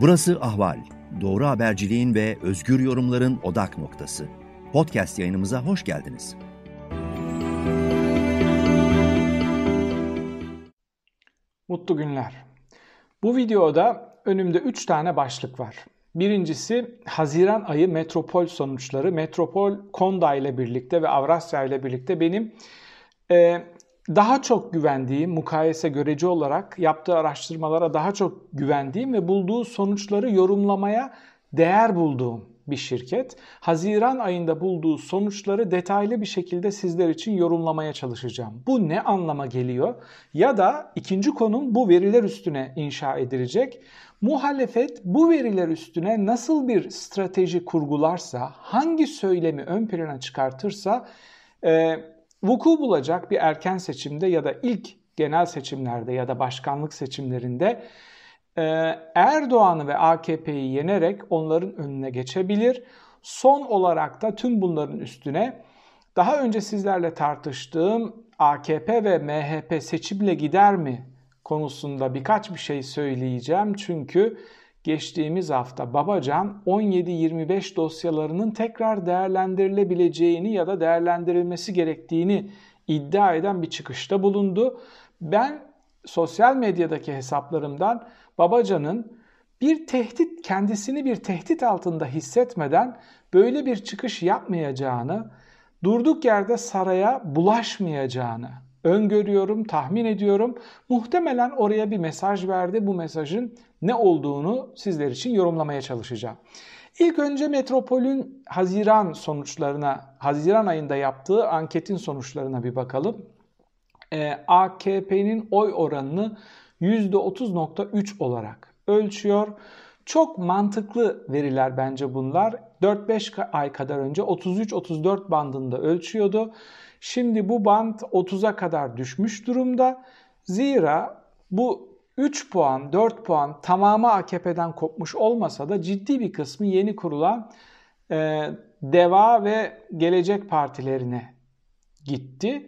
Burası Ahval. Doğru haberciliğin ve özgür yorumların odak noktası. Podcast yayınımıza hoş geldiniz. Mutlu günler. Bu videoda önümde 3 tane başlık var. Birincisi Haziran ayı metropol sonuçları. Metropol Konda ile birlikte ve Avrasya ile birlikte benim daha çok güvendiğim, mukayese görece olarak yaptığı araştırmalara daha çok güvendiğim ve bulduğu sonuçları yorumlamaya değer bulduğum bir şirket. Haziran ayında bulduğu sonuçları detaylı bir şekilde sizler için yorumlamaya çalışacağım. Bu ne anlama geliyor? Ya da ikinci konum bu veriler üstüne inşa edilecek. Muhalefet bu veriler üstüne nasıl bir strateji kurgularsa, hangi söylemi ön plana çıkartırsa vuku bulacak bir erken seçimde ya da ilk genel seçimlerde ya da başkanlık seçimlerinde Erdoğan'ı ve AKP'yi yenerek onların önüne geçebilir. Son olarak da tüm bunların üstüne daha önce sizlerle tartıştığım AKP ve MHP seçimle gider mi konusunda birkaç bir şey söyleyeceğim. Çünkü geçtiğimiz hafta Babacan 17-25 dosyalarının tekrar değerlendirilebileceğini ya da değerlendirilmesi gerektiğini iddia eden bir çıkışta bulundu. Ben sosyal medyadaki hesaplarımdan Babacan'ın kendisini bir tehdit altında hissetmeden böyle bir çıkış yapmayacağını, durduk yerde saraya bulaşmayacağını öngörüyorum, tahmin ediyorum. Muhtemelen oraya bir mesaj verdi. Bu mesajın ne olduğunu sizler için yorumlamaya çalışacağım. İlk önce Metropol'ün Haziran ayında yaptığı anketin sonuçlarına bir bakalım. AKP'nin oy oranını %30.3 olarak ölçüyor. Çok mantıklı veriler bence bunlar. 4-5 ay kadar önce 33-34 bandında ölçüyordu. Şimdi bu band 30'a kadar düşmüş durumda. Zira bu 3 puan, 4 puan tamamı AKP'den kopmuş olmasa da ciddi bir kısmı yeni kurulan DEVA ve Gelecek Partilerine gitti.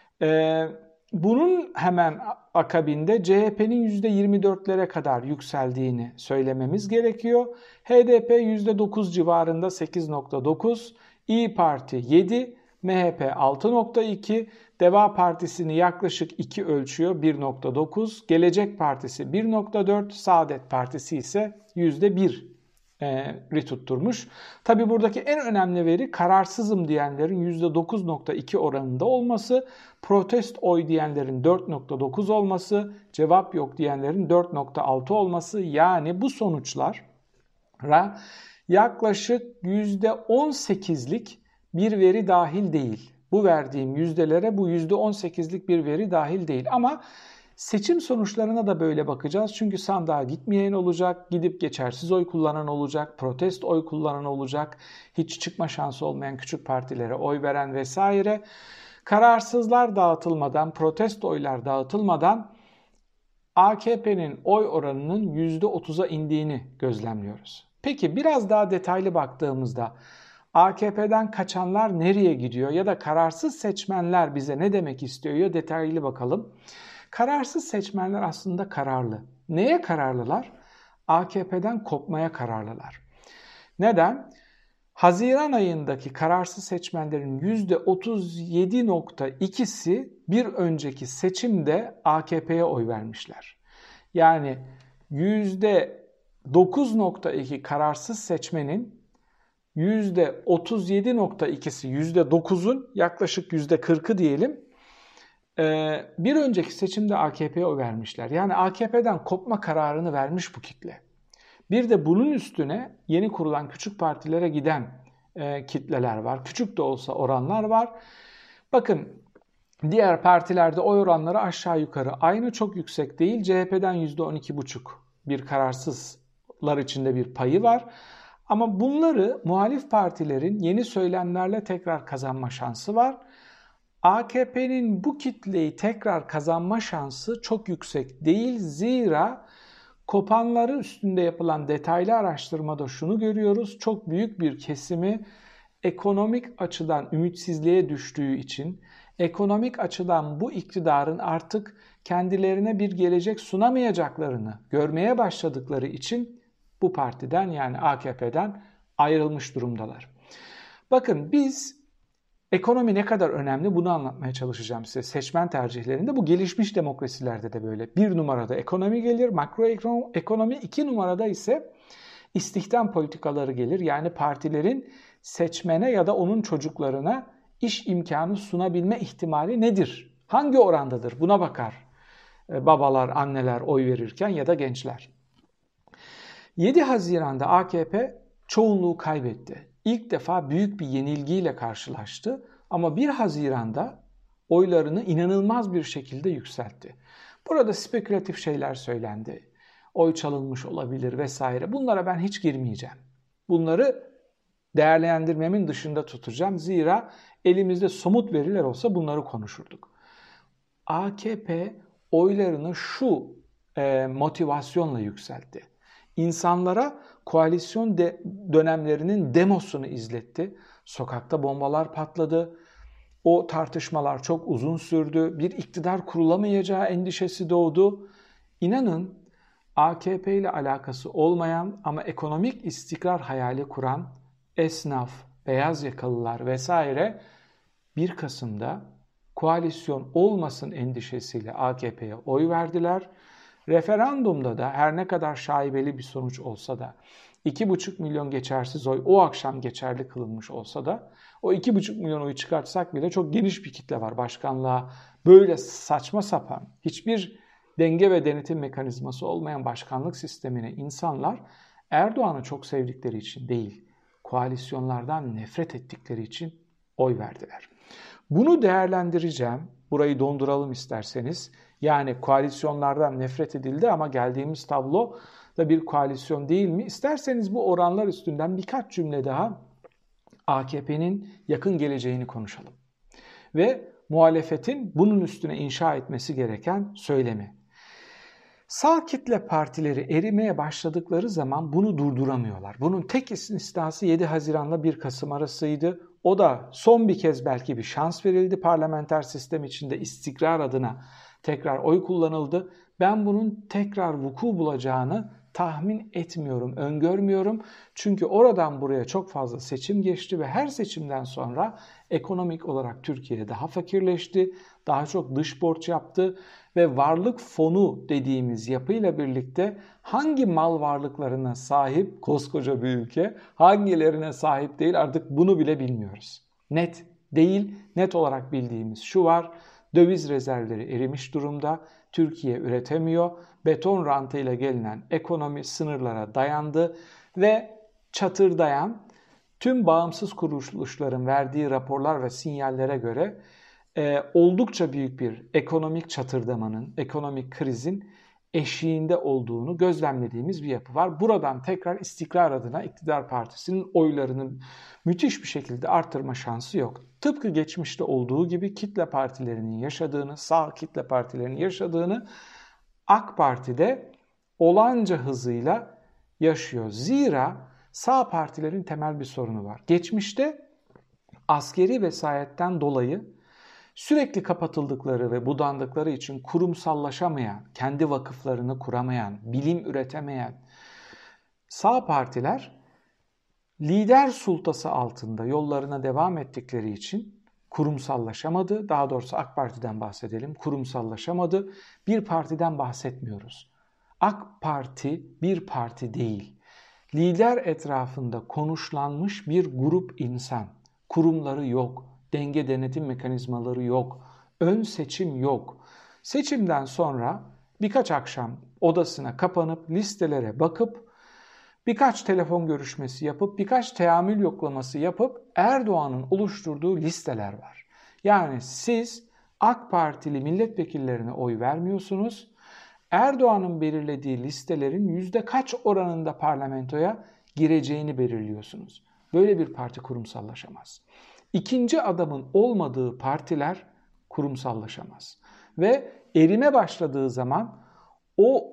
Bunun hemen akabinde CHP'nin %24'lere kadar yükseldiğini söylememiz gerekiyor. HDP %9 civarında 8.9, İYİ Parti 7, MHP 6.2, Deva Partisi'ni yaklaşık 2 ölçüyor 1.9, Gelecek Partisi 1.4, Saadet Partisi ise %1 tutturmuş. Tabi buradaki en önemli veri kararsızım diyenlerin %9.2 oranında olması, protest oy diyenlerin 4.9 olması, cevap yok diyenlerin 4.6 olması. Yani bu sonuçlara yaklaşık %18'lik bir veri dahil değil. Bu verdiğim yüzdelere bu %18'lik bir veri dahil değil. Ama seçim sonuçlarına da böyle bakacağız. Çünkü sandığa gitmeyen olacak, gidip geçersiz oy kullanan olacak, protest oy kullanan olacak, hiç çıkma şansı olmayan küçük partilere oy veren vesaire. Kararsızlar dağıtılmadan, protest oylar dağıtılmadan AKP'nin oy oranının %30'a indiğini gözlemliyoruz. Peki biraz daha detaylı baktığımızda AKP'den kaçanlar nereye gidiyor ya da kararsız seçmenler bize ne demek istiyor ya detaylı bakalım. Kararsız seçmenler aslında kararlı. Neye kararlılar? AKP'den kopmaya kararlılar. Neden? Haziran ayındaki kararsız seçmenlerin %37.2'si bir önceki seçimde AKP'ye oy vermişler. Yani %9.2 kararsız seçmenin %37.2'si, %9'un yaklaşık %40'ı diyelim, bir önceki seçimde AKP'ye oy vermişler. Yani AKP'den kopma kararını vermiş bu kitle. Bir de bunun üstüne yeni kurulan küçük partilere giden kitleler var. Küçük de olsa oranlar var. Bakın diğer partilerde oy oranları aşağı yukarı aynı, çok yüksek değil. CHP'den %12,5 bir kararsızlar içinde bir payı var. Ama bunları muhalif partilerin yeni söylemlerle tekrar kazanma şansı var. AKP'nin bu kitleyi tekrar kazanma şansı çok yüksek değil. Zira kopanları üstünde yapılan detaylı araştırmada şunu görüyoruz. Çok büyük bir kesimi ekonomik açıdan ümitsizliğe düştüğü için, ekonomik açıdan bu iktidarın artık kendilerine bir gelecek sunamayacaklarını görmeye başladıkları için bu partiden yani AKP'den ayrılmış durumdalar. Bakın biz ekonomi ne kadar önemli bunu anlatmaya çalışacağım size. Seçmen tercihlerinde bu gelişmiş demokrasilerde de böyle. 1 numarada ekonomi gelir, makroekonomi, 2 numarada ise istihdam politikaları gelir. Yani partilerin seçmene ya da onun çocuklarına iş imkanı sunabilme ihtimali nedir? Hangi orandadır? Buna bakar babalar, anneler oy verirken ya da gençler. 7 Haziran'da AKP çoğunluğu kaybetti. İlk defa büyük bir yenilgiyle karşılaştı ama 1 Haziran'da oylarını inanılmaz bir şekilde yükseltti. Burada spekülatif şeyler söylendi. Oy çalınmış olabilir vesaire. Bunlara ben hiç girmeyeceğim. Bunları değerlendirmemin dışında tutacağım. Zira elimizde somut veriler olsa bunları konuşurduk. AKP oylarını şu motivasyonla yükseltti. İnsanlara koalisyon dönemlerinin demosunu izletti. Sokakta bombalar patladı. O tartışmalar çok uzun sürdü. Bir iktidar kurulamayacağı endişesi doğdu. İnanın AKP ile alakası olmayan ama ekonomik istikrar hayali kuran esnaf, beyaz yakalılar vesaire 1 Kasım'da koalisyon olmasın endişesiyle AKP'ye oy verdiler. Referandumda da her ne kadar şaibeli bir sonuç olsa da 2,5 milyon geçersiz oy o akşam geçerli kılınmış olsa da o 2,5 milyon oyu çıkartsak bile çok geniş bir kitle var başkanlığa. Böyle saçma sapan, hiçbir denge ve denetim mekanizması olmayan başkanlık sistemine insanlar Erdoğan'ı çok sevdikleri için değil, koalisyonlardan nefret ettikleri için oy verdiler. Bunu değerlendireceğim. Burayı donduralım isterseniz. Yani koalisyonlardan nefret edildi ama geldiğimiz tablo da bir koalisyon değil mi? İsterseniz bu oranlar üstünden birkaç cümle daha AKP'nin yakın geleceğini konuşalım. Ve muhalefetin bunun üstüne inşa etmesi gereken söylemi. Sağ kitle partileri erimeye başladıkları zaman bunu durduramıyorlar. Bunun tek istisnası 7 Haziran'la 1 Kasım arasıydı. O da son bir kez belki bir şans verildi. Parlamenter sistem içinde istikrar adına tekrar oy kullanıldı. Ben bunun tekrar vuku bulacağını tahmin etmiyorum, öngörmüyorum. Çünkü oradan buraya çok fazla seçim geçti ve her seçimden sonra ekonomik olarak Türkiye daha fakirleşti, daha çok dış borç yaptı ve varlık fonu dediğimiz yapıyla birlikte hangi mal varlıklarına sahip koskoca bir ülke, hangilerine sahip değil artık bunu bile bilmiyoruz. Net değil, net olarak bildiğimiz şu var, döviz rezervleri erimiş durumda, Türkiye üretemiyor, beton rantıyla gelinen ekonomi sınırlara dayandı ve çatırdayan tüm bağımsız kuruluşların verdiği raporlar ve sinyallere göre oldukça büyük bir ekonomik çatırdamanın, ekonomik krizin eşiğinde olduğunu gözlemlediğimiz bir yapı var. Buradan tekrar istikrar adına iktidar partisinin oylarını müthiş bir şekilde artırma şansı yok. Tıpkı geçmişte olduğu gibi kitle partilerinin yaşadığını, sağ kitle partilerinin yaşadığını AK Parti'de olanca hızıyla yaşıyor. Zira sağ partilerin temel bir sorunu var. Geçmişte askeri vesayetten dolayı sürekli kapatıldıkları ve budandıkları için kurumsallaşamayan, kendi vakıflarını kuramayan, bilim üretemeyen sağ partiler lider sultası altında yollarına devam ettikleri için kurumsallaşamadı. Daha doğrusu AK Parti'den bahsedelim. Kurumsallaşamadı. Bir partiden bahsetmiyoruz. AK Parti bir parti değil. Lider etrafında konuşlanmış bir grup insan. Kurumları yok. Denge denetim mekanizmaları yok. Ön seçim yok. Seçimden sonra birkaç akşam odasına kapanıp listelere bakıp birkaç telefon görüşmesi yapıp birkaç teamül yoklaması yapıp Erdoğan'ın oluşturduğu listeler var. Yani siz AK Partili milletvekillerine oy vermiyorsunuz. Erdoğan'ın belirlediği listelerin yüzde kaç oranında parlamentoya gireceğini belirliyorsunuz. Böyle bir parti kurumsallaşamaz. İkinci adamın olmadığı partiler kurumsallaşamaz. Ve erime başladığı zaman o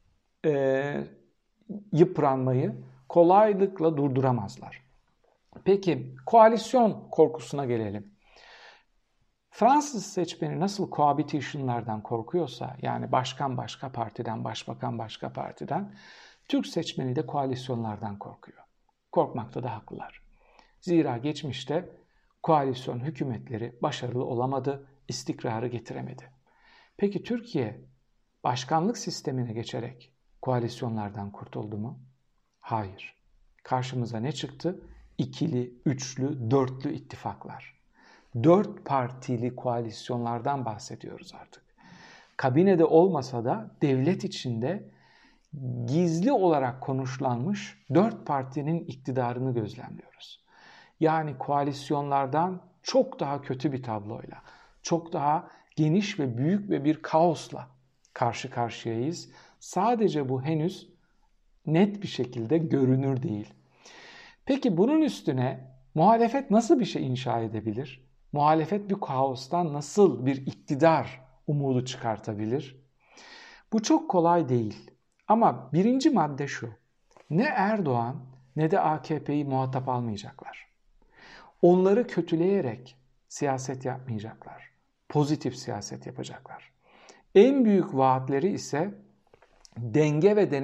yıpranmayı kolaylıkla durduramazlar. Peki koalisyon korkusuna gelelim. Fransız seçmeni nasıl cohabitation'lardan korkuyorsa, yani başkan başka partiden, başbakan başka partiden, Türk seçmeni de koalisyonlardan korkuyor. Korkmakta da haklılar. Zira geçmişte koalisyon hükümetleri başarılı olamadı, istikrarı getiremedi. Peki Türkiye başkanlık sistemine geçerek koalisyonlardan kurtuldu mu? Hayır. Karşımıza ne çıktı? İkili, üçlü, dörtlü ittifaklar. 4 partili koalisyonlardan bahsediyoruz artık. Kabinede olmasa da devlet içinde gizli olarak konuşlanmış 4 partinin iktidarını gözlemliyoruz. Yani koalisyonlardan çok daha kötü bir tabloyla, çok daha geniş ve büyük ve bir kaosla karşı karşıyayız. Sadece bu henüz net bir şekilde görünür değil. Peki bunun üstüne muhalefet nasıl bir şey inşa edebilir? Muhalefet bir kaostan nasıl bir iktidar umudu çıkartabilir? Bu çok kolay değil. Ama birinci madde şu: ne Erdoğan ne de AKP'yi muhatap almayacaklar. Onları kötüleyerek siyaset yapmayacaklar. Pozitif siyaset yapacaklar. En büyük vaatleri ise denge ve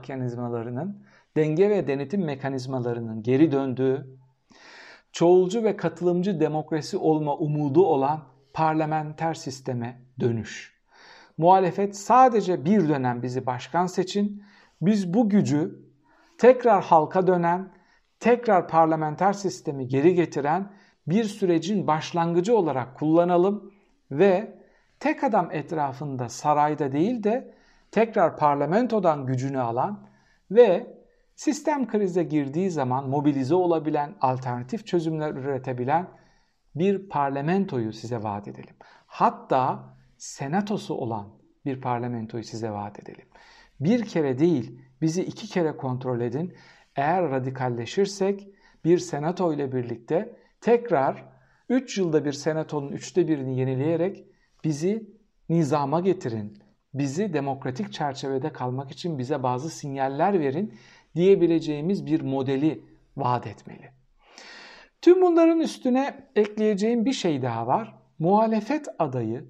denetim mekanizmalarının geri döndüğü, çoğulcu ve katılımcı demokrasi olma umudu olan parlamenter sisteme dönüş. Muhalefet sadece bir dönem bizi başkan seçin, biz bu gücü tekrar halka dönen, tekrar parlamenter sistemi geri getiren bir sürecin başlangıcı olarak kullanalım ve tek adam etrafında sarayda değil de tekrar parlamentodan gücünü alan ve sistem krize girdiği zaman mobilize olabilen, alternatif çözümler üretebilen bir parlamentoyu size vaat edelim. Hatta senatosu olan bir parlamentoyu size vaat edelim. Bir kere değil, bizi 2 kere kontrol edin. Eğer radikalleşirsek bir senato ile birlikte tekrar 3 yılda bir senatonun 3'te 1'ini yenileyerek bizi nizama getirin. Bizi demokratik çerçevede kalmak için bize bazı sinyaller verin diyebileceğimiz bir modeli vaat etmeli. Tüm bunların üstüne ekleyeceğim bir şey daha var. Muhalefet adayı,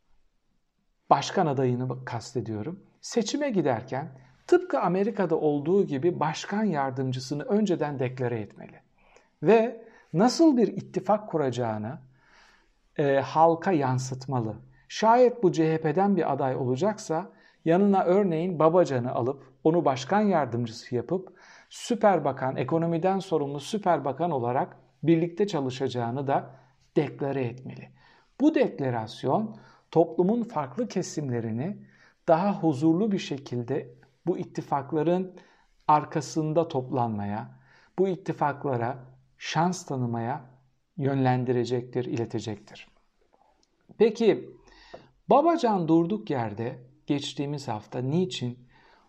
başkan adayını kastediyorum, seçime giderken tıpkı Amerika'da olduğu gibi başkan yardımcısını önceden deklare etmeli. Ve nasıl bir ittifak kuracağını halka yansıtmalı. Şayet bu CHP'den bir aday olacaksa yanına örneğin Babacan'ı alıp onu başkan yardımcısı yapıp süper bakan, ekonomiden sorumlu süper bakan olarak birlikte çalışacağını da deklare etmeli. Bu deklarasyon toplumun farklı kesimlerini daha huzurlu bir şekilde bu ittifakların arkasında toplanmaya, bu ittifaklara şans tanımaya yönlendirecektir, iletecektir. Peki Babacan durduk yerde geçtiğimiz hafta niçin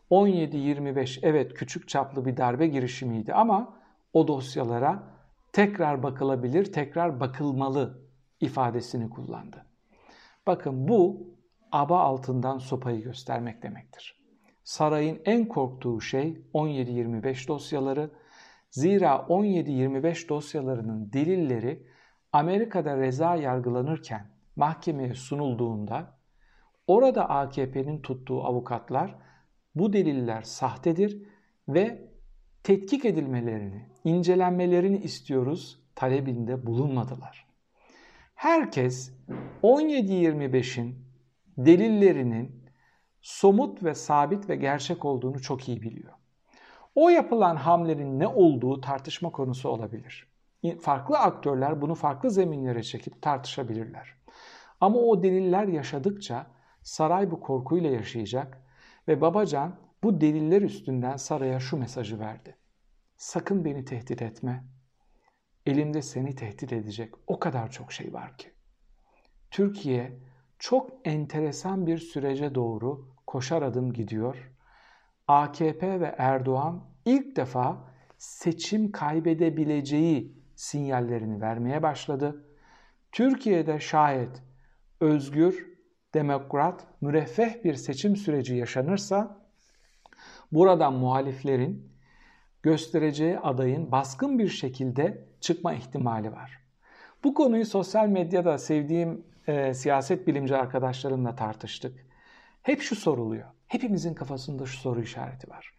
17-25 evet küçük çaplı bir darbe girişimiydi ama o dosyalara tekrar bakılabilir, tekrar bakılmalı ifadesini kullandı. Bakın bu aba altından sopayı göstermek demektir. Sarayın en korktuğu şey 17-25 dosyaları. Zira 17-25 dosyalarının delilleri Amerika'da reza yargılanırken mahkemeye sunulduğunda orada AKP'nin tuttuğu avukatlar bu deliller sahtedir ve tetkik edilmelerini, incelenmelerini istiyoruz talebinde bulunmadılar. Herkes 17-25'in delillerinin somut ve sabit ve gerçek olduğunu çok iyi biliyor. O yapılan hamlenin ne olduğu tartışma konusu olabilir. Farklı aktörler bunu farklı zeminlere çekip tartışabilirler. Ama o deliller yaşadıkça saray bu korkuyla yaşayacak ve Babacan bu deliller üstünden saraya şu mesajı verdi: sakın beni tehdit etme. Elimde seni tehdit edecek o kadar çok şey var ki. Türkiye çok enteresan bir sürece doğru koşar adım gidiyor. AKP ve Erdoğan ilk defa seçim kaybedebileceği sinyallerini vermeye başladı. Türkiye'de şayet özgür, demokrat, müreffeh bir seçim süreci yaşanırsa buradan muhaliflerin göstereceği adayın baskın bir şekilde çıkma ihtimali var. Bu konuyu sosyal medyada sevdiğim siyaset bilimci arkadaşlarımla tartıştık. Hep şu soruluyor. Hepimizin kafasında şu soru işareti var.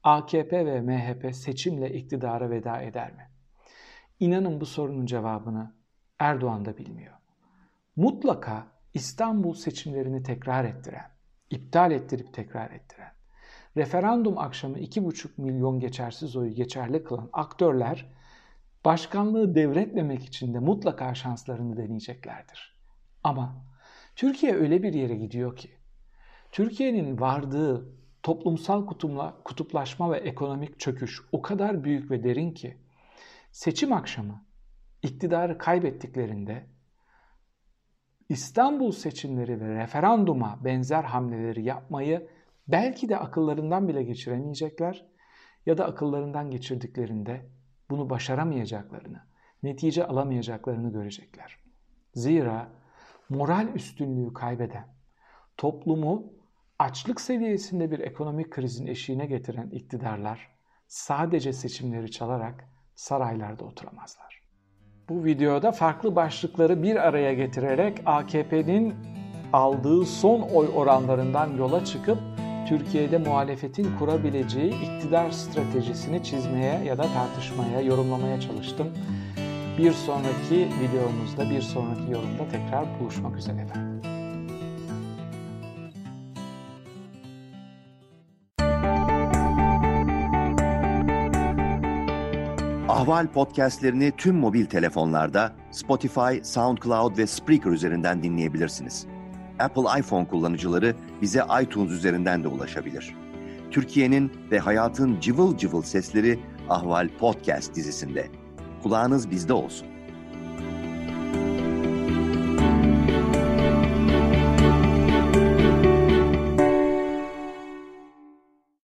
AKP ve MHP seçimle iktidara veda eder mi? İnanın bu sorunun cevabını Erdoğan da bilmiyor. Mutlaka İstanbul seçimlerini tekrar ettiren, iptal ettirip tekrar ettiren, referandum akşamı 2,5 milyon geçersiz oyu geçerli kılan aktörler başkanlığı devretmemek için de mutlaka şanslarını deneyeceklerdir. Ama Türkiye öyle bir yere gidiyor ki, Türkiye'nin vardığı toplumsal kutuplaşma ve ekonomik çöküş o kadar büyük ve derin ki, seçim akşamı iktidarı kaybettiklerinde İstanbul seçimleri ve referanduma benzer hamleleri yapmayı belki de akıllarından bile geçiremeyecekler ya da akıllarından geçirdiklerinde bunu başaramayacaklarını, netice alamayacaklarını görecekler. Zira moral üstünlüğü kaybeden, toplumu açlık seviyesinde bir ekonomik krizin eşiğine getiren iktidarlar sadece seçimleri çalarak saraylarda oturamazlar. Bu videoda farklı başlıkları bir araya getirerek AKP'nin aldığı son oy oranlarından yola çıkıp Türkiye'de muhalefetin kurabileceği iktidar stratejisini çizmeye ya da tartışmaya, yorumlamaya çalıştım. Bir sonraki videomuzda, bir sonraki yorumda tekrar buluşmak üzere efendim. Ahval podcastlerini tüm mobil telefonlarda Spotify, SoundCloud ve Spreaker üzerinden dinleyebilirsiniz. Apple iPhone kullanıcıları bize iTunes üzerinden de ulaşabilir. Türkiye'nin ve hayatın cıvıl cıvıl sesleri Ahval Podcast dizisinde. Kulağınız bizde olsun.